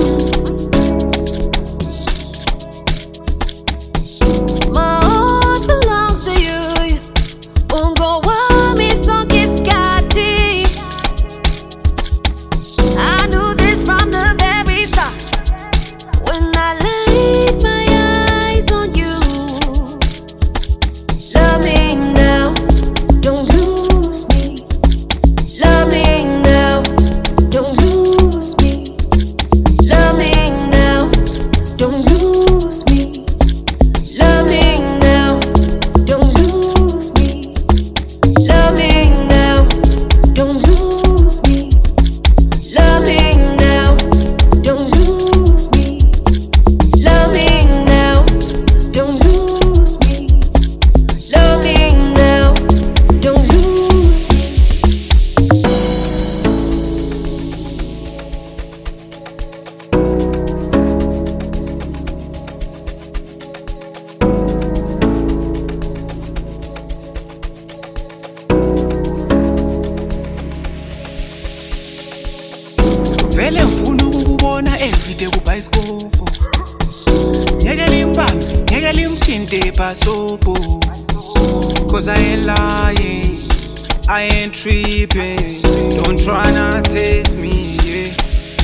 Vele ngifuna ukubona everyday kubhayiscope. Ngeke limbambe, ngeke limthinte ebhasopo. Cause I ain't lying, I ain't tripping. Don't try not test me, yeah.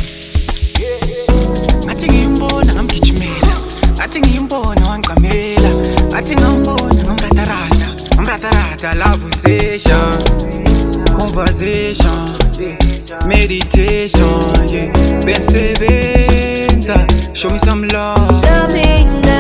Ngathi ngimbona ngamgijimela, ngathi ngimbona wangiqamela, ngathi ngambona ngamratarata love session, conversation, meditation, yeah. Bensebenza, show me some love. Love me now.